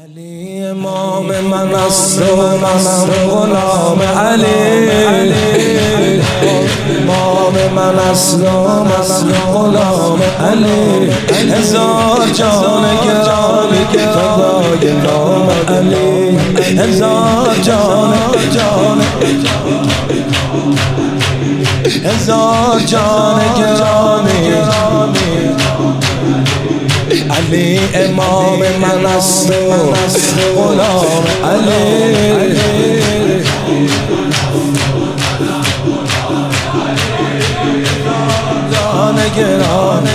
علی امام من است و من غلام علی. امام من است و من غلام علی. هزار جان گرامی فدای نام علی. هزار جان هزار جان گرامی علی امام من است و غلام علی. جان گران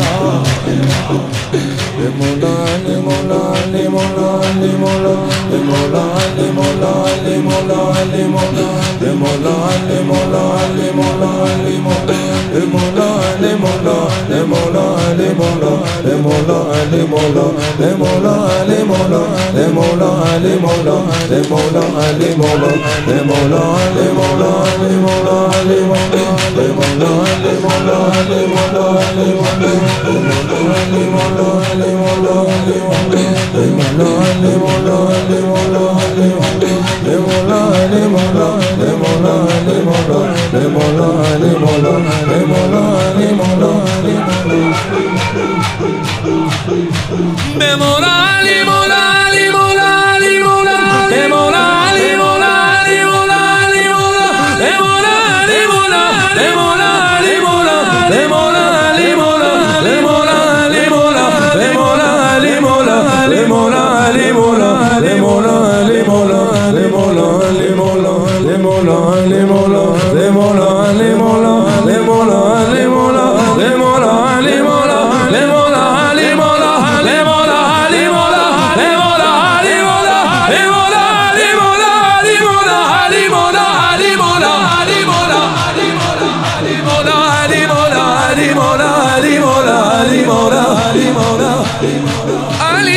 به مولا علی مولا علی مولا علی مولا به مولا علی مولا علی مولا علی مولا به مولا علی مولا علی مولا علی مولا به مولا علی مولا به مولا علی مولا به مولا علی مولا به مولا علی مولا به مولا علی مولا به مولا علی مولا به مولا علی مولا علی مولا علی مولا به مولا علی مولا علی مولا علی مولا به مولا علی مولا علی مولا علی مولا به مولا علی موla علی موla علی موla به مولا علی مولا به مولا علی مولا به مولا علی مولا به مولا علی مولا علی مولا به مولا علی مولا علی مولا علی مولا به مولا علی مولا علی مولا علی مولا به مولا علی مولا به مولا علی مولا به مولا علی مولا به مولا علی مولا به مولا علی مولا به مولا علی مولا به مولا علی مولا به مولا علی مولا به مولا علی مولا به مولا علی مولا به مولا علی مولا به مولا علی مولا به مولا علی مولا به مولا علی مولا به مولا علی مولا به مولا علی مولا علی مولا علی مولا علی مولا علی مولا علی مولا علی مولا علی مولا علی مولا علی مولا علی مولا علی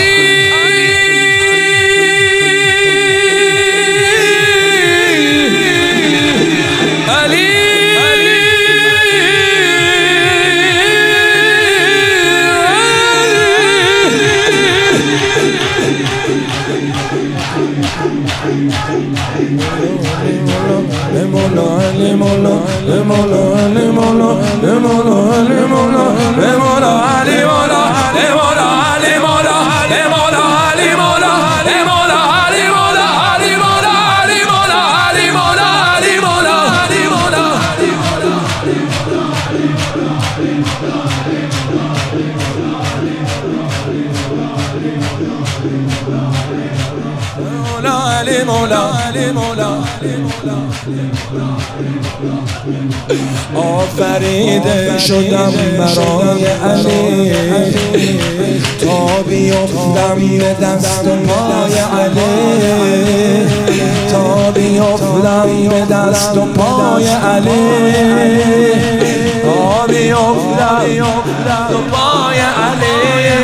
آفریده شدم برای علی تا بیفتم به دست و پای علی تا بیفتم به دست و پای علی تا بیفتم به پای علی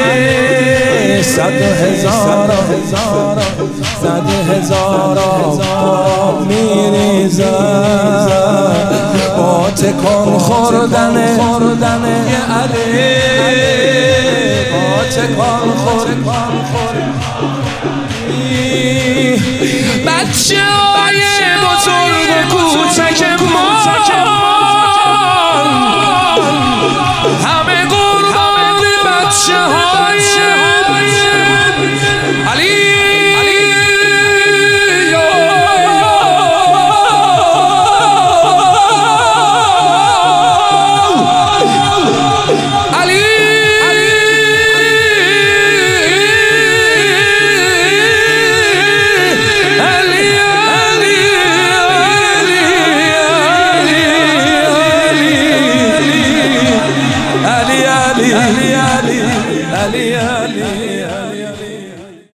صد هزار آب میریزد با تکان خوردن علی با تکان خوردن بچه های